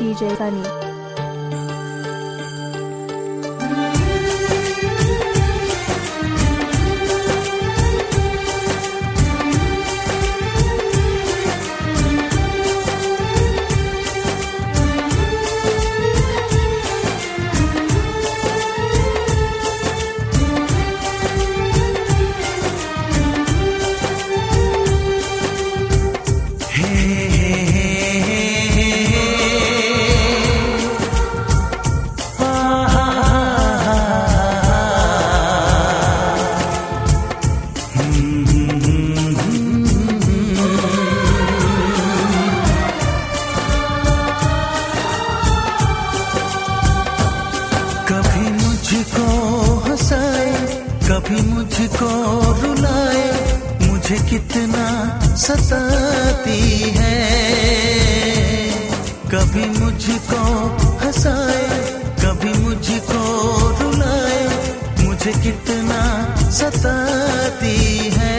DJ Sunny. कभी मुझको रुलाए, मुझे कितना सताती है। कभी मुझको हंसाए, कभी मुझको रुलाए, मुझे कितना सताती है।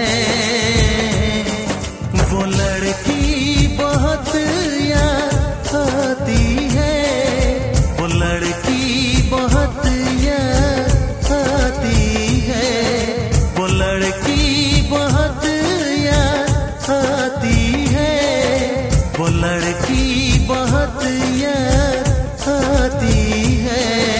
वो लड़की बहुत याद आती है, वो लड़की बहुत याद आती है, वो लड़की बहुत याद आती है, वो लड़की बहुत याद आती है।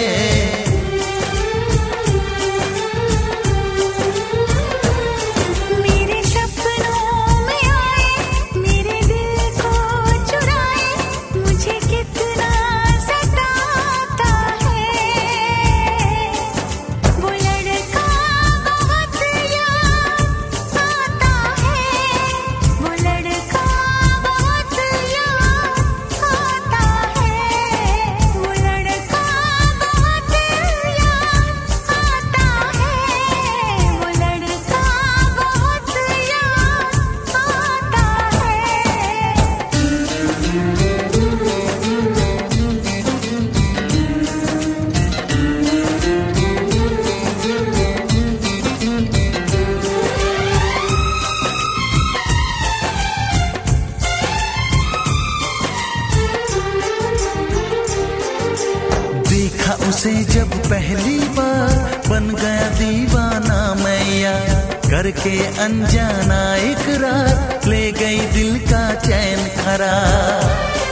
उसे जब पहली बार बन गया दीवाना मैया, करके अनजाना इकरार ले गई दिल का चैन करार।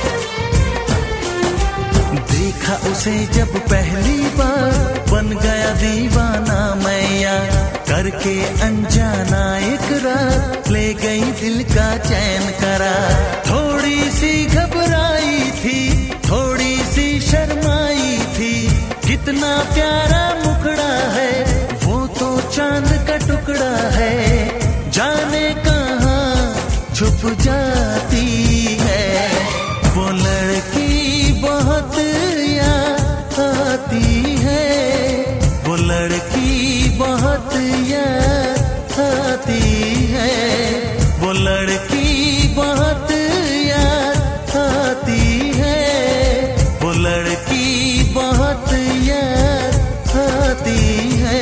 देखा उसे जब पहली बार बन गया दीवाना मैया, करके अनजाना इकरार ले गई दिल का चैन करार। थोड़ी सी घबराई थी, थोड़ी सी शर्माई थी, कितना प्यारा मुखड़ा है, वो तो चांद का टुकड़ा है, जाने कहाँ छुप जाती है। वो लड़की बहुत याद आती है, वो लड़की बहुत याद आती है, वो लड़की बहुत याद आती है, वो लड़की बहुत याद आती है।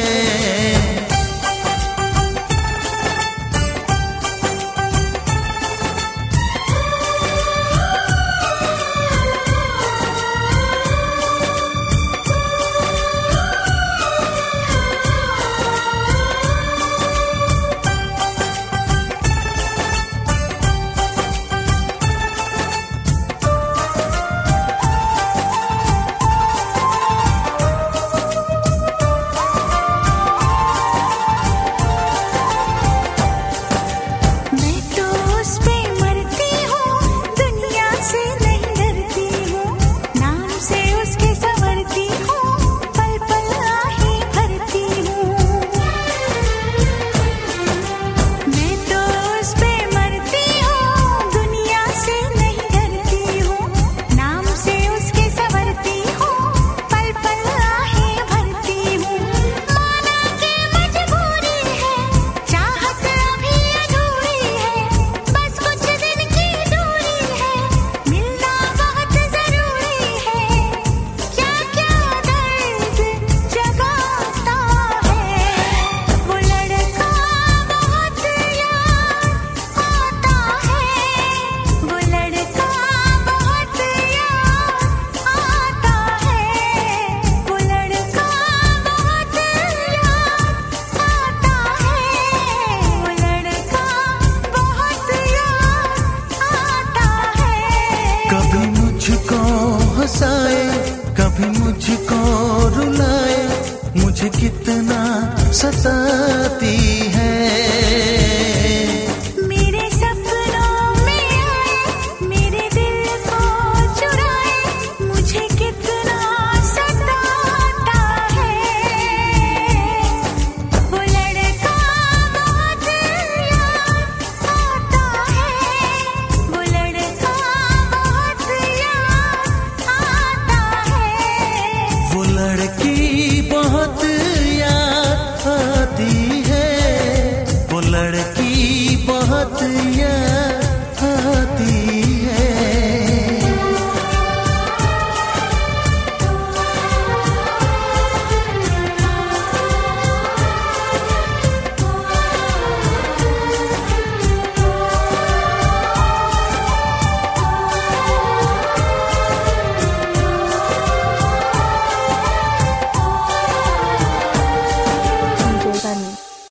कितना सता